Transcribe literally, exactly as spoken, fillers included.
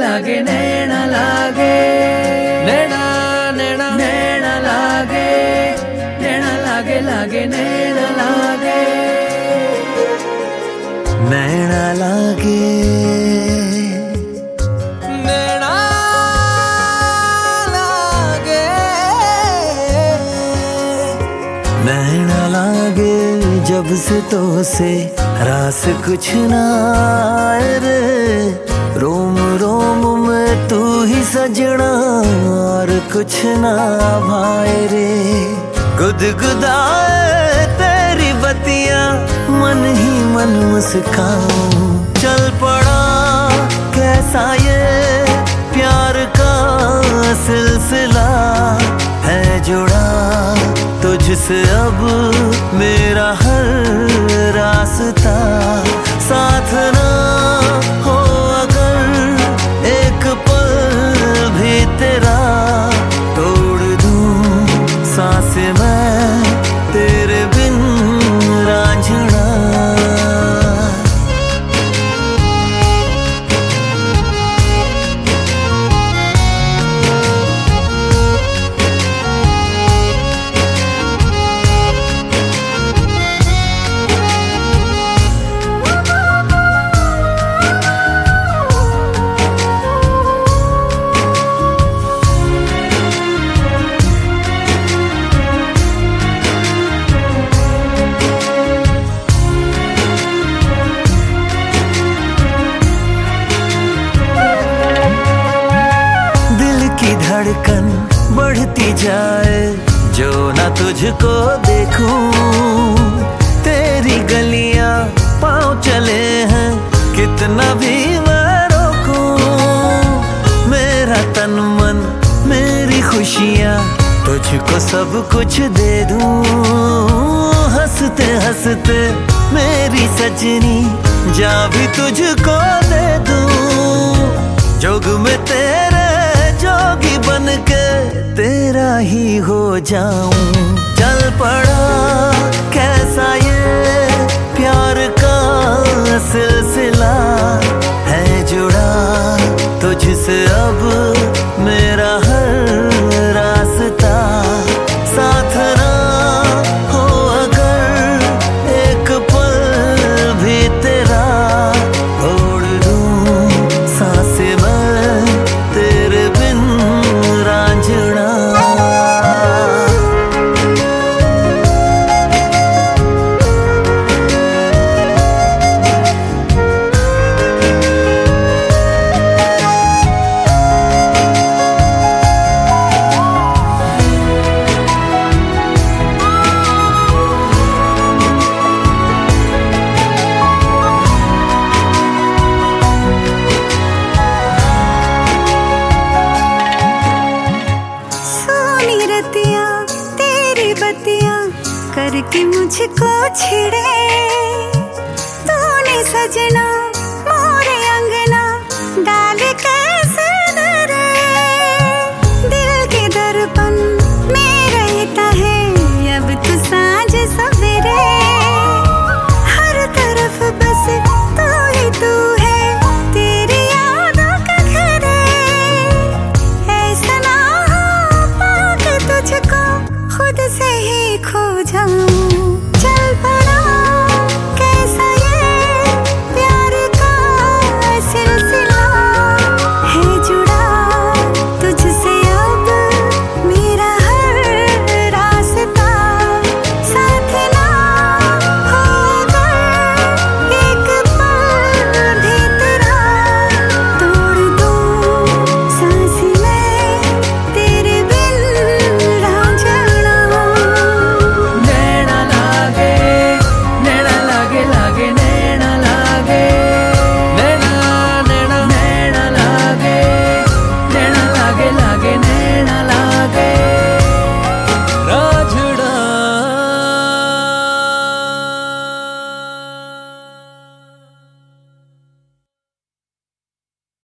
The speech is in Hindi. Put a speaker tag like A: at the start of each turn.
A: लागे नैना लागे नैना नैना नैना लागे नैना लागे लागे नैना लागे
B: नैना लागे
A: नैना लागे
B: नैना लागे जब से तो से रास कुछ ना आए रे रोम रोम में तू ही सजना और कुछ ना भाए रे गुदगुदाए तेरी बतिया मन ही मन मुस्काऊं चल पड़ा कैसा ये प्यार का सिलसिला है जुड़ा तुझसे अब मेरा हर रास्ता साथ ना हो अगर एक पल भी तेरा तोड़ दूं सांस मैं तेरे बिन रांझना धड़कन बढ़ती जाए जो ना तुझको देखूं तेरी गलियां पाँव चले हैं कितना भी मैं रोकूं मेरा तन मन मेरी खुशियां तुझको सब कुछ दे दूं हंसते हंसते मेरी सजनी जा भी तुझको दे दूं जोग में तेरे जोगी बन के तेरा ही हो जाऊं चल पड़ा कैसा ये प्यार का सिलसिला है जुड़ा तुझसे अब मेरा हर रास्ता साथ ना हो अगर एक पल भी तेरा छोड़ दूं सांस मैं तेरे बिन रांझना
C: करके मुझको छिड़े तूने सजना